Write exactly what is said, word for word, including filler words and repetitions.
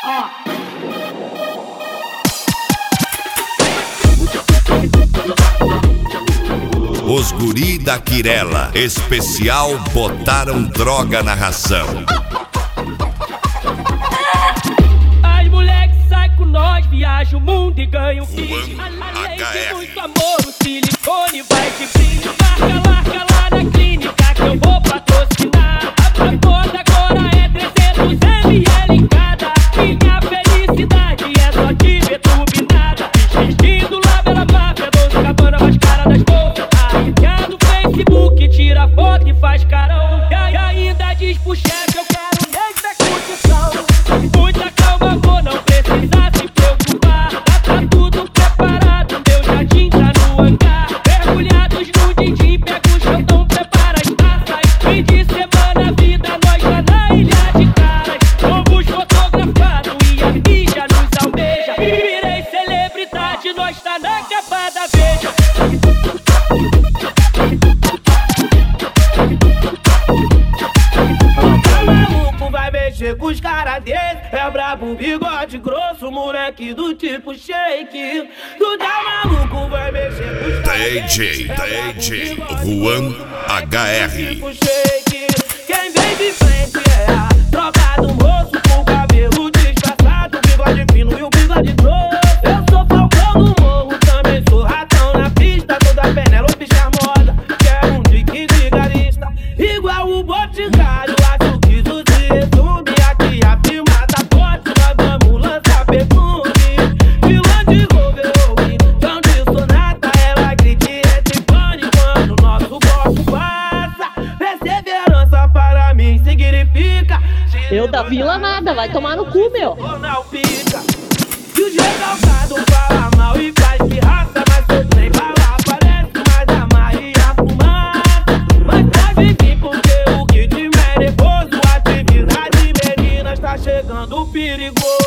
Os guri da Quirela, especial botaram droga na ração. As moleques saem com nós, viaja o mundo e ganha um kit. Além de muito amor, o silicone vai te brinde. Marca, marca lá na clínica que eu vou patrocinar. A toda agora é trezentos mililitros em cada. Minha felicidade é só te ver turbinada. Vestindo lá pela máfia, doce cabana mais cara das bolsas. No Facebook, tira foto e faz carão. E ainda diz pro chefe, eu quero nessa curtição. Muita calma, vou não precisar se preocupar. Tá tudo preparado, meu jardim tá no hangar. Mergulhados no din-din, pega o chão, tão prepara as taças. Fim de semana, vida, nós lá na ilha de caras. Somos fotografados e a mídia nos almeja. Virei celebridade, nós tá na capa da Veja. Chega os caras desse, é brabo, bigode grosso, moleque do tipo shake. Tu tá maluco, vai mexer com os caras desse. D J, D J, Juan H R. Tipo shake. Quem vem de frente é a troca do moço, com o cabelo disfarçado, bigode fino e o bigode grosso. Eu sou falcão do morro, também sou ratão na pista, toda Penélope charmosa, que é um dique vigarista, igual o Boticário, acho que isso se resume. Aqui a filmada forte, nós vamos lançar perfume. Vilã de Rover, tão de sonata, ela grita e entre pane quando nosso golpe passa. Perseverança para mim significa Eu da Vila nada, vai tomar no cu, meu. não pica. E o recalcado fala mal e faz pirraça, mas seu trem bala parece mais a Maria fumaça. Mas pode vir porque o que tiver nervoso, atividade menina está chegando perigoso.